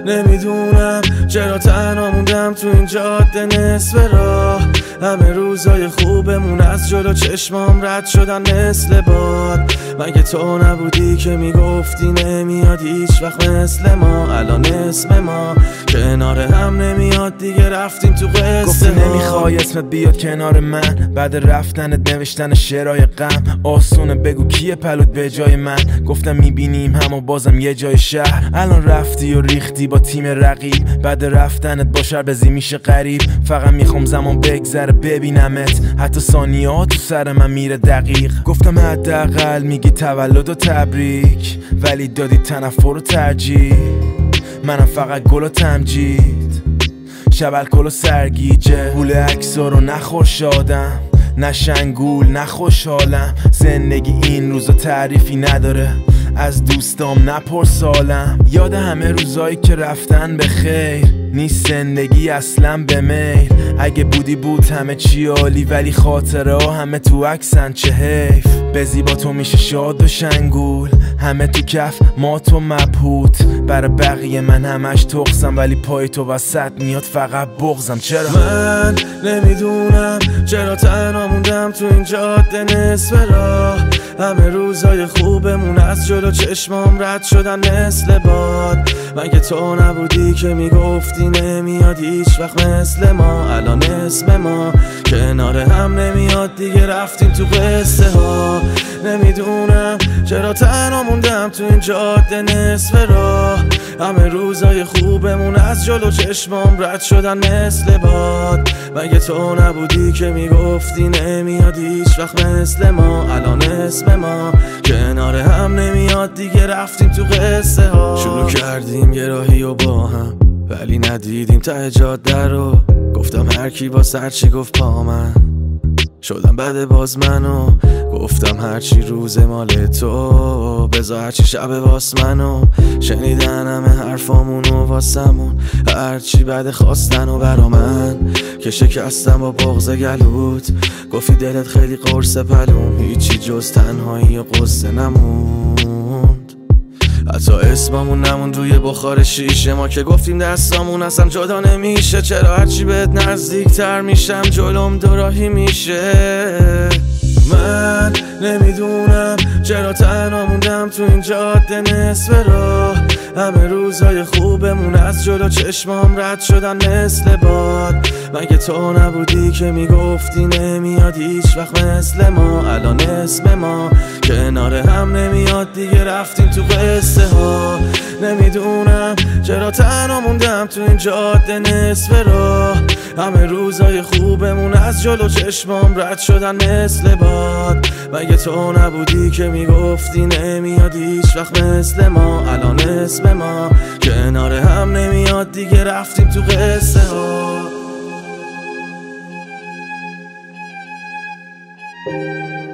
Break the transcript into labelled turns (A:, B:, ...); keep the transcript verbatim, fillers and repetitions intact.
A: نمیدونم چرا تنها موندم تو این جاده نصف راه. همه روزای خوبمون از جلو چشمام رد شدن مثل باد. مگه تو نبودی که میگفتی نمیاد هیچ وقت مثل ما؟ الان اسم ما کنار هم نمیاد دیگه، رفتیم تو قصه.
B: گفتی نمیخوای اسمت بیاد کنار من، بعد رفتنت نوشتن شعرهای غم. آسونه بگو کیه پلوت به جای من؟ گفتم میبینیم هم و بازم یه جای شهر. الان رفتی و ریختی با تیم رقیب، بعد رفتنت با شربزی میشه غریب. فقط میخوام زمان بگذره ببینمت، حتی ثانیه‌ها تو سر من میره دقیق. گفتم حداقل میگی تولد و تبریک، ولی دادی تنفر و ترجیح. منم فقط گل و تمجید، شب الکل و سرگیجه. گول عکسا رو نخور شادم، نه شنگول نه خوشحالم. زندگی این روزا تعریفی نداره، از دوستام نپرسالم. یاد همه روزایی که رفتن به خیر، نیست زندگی اصلا به میل. اگه بودی بود همه چی عالی، ولی خاطره ها همه تو عکسن، چه حیف. به زیبا تو میشه شاد و شنگول، همه تو کف ما تو مبهوت. برای بقیه من همش تقصم، ولی پای تو وسط میاد فقط بغزم. چرا
A: من نمیدونم چرا تنها موندم تو این جاده نصف راه. همه روزای خوبمون از جلو چشمام رد شدن مثل باد. مگه تو نبودی که میگفتی نمیاد هیچ وقت مثل ما؟ الان اسم ما کنار هم نمیاد دیگه، رفتیم تو قصه ها. نمیدونم چرا تنها موندم تو این جاده نصف راه. همه روزای خوبمون از جلو چشمام رد شدن مثل باد. مگه تو نبودی که میگفتی نمیاد هیچ وقت مثل ما؟ الان اسم ما کنار هم نمیاد دیگه، رفتیم تو قصه ها. شروع کردیم یه راهی و با هم، ولی ندیدیم ته جاده رو. گفتم هر کی با سر چی گفت پا من، شدم بعد باز منو. گفتم هرچی روز مال تو، بذار هرچی شب واس منو. شنیدن همه حرفامونو واسمون، هرچی بعد خواستن و برا من که شکستم با بغض گلوت. گفتی دلت خیلی قرص پلوم، هیچی جز تنهایی و قصه نموند. حتی اسممون نمون روی بخار شیشه ما که گفتیم دستامون اصلا جدا نمیشه. چرا هرچی بهت نزدیک تر میشم جلوم دوراهی میشه؟ من نمیدونم چرا تنها موندم تو این جاده نصف راه. همه روزای خوبمون از جلو چشمام رد شدن مثل باد. مگه تو نبودی که میگفتی نمیاد هیچ وقت مثل ما؟ الان اسم ما کنار هم نمیاد دیگه، رفتیم تو قصه ها. نمیدونم چرا تنها موندم تو این جاده نصف راه. همه روزای خوبمون از جلو چشمام رد شدن مثل باد. مگه تو نبودی که میگفتی نمیاد هیچ وقت مثل ما؟ الان اسم ما کنار هم نمیاد دیگه، رفتیم تو قصه ها.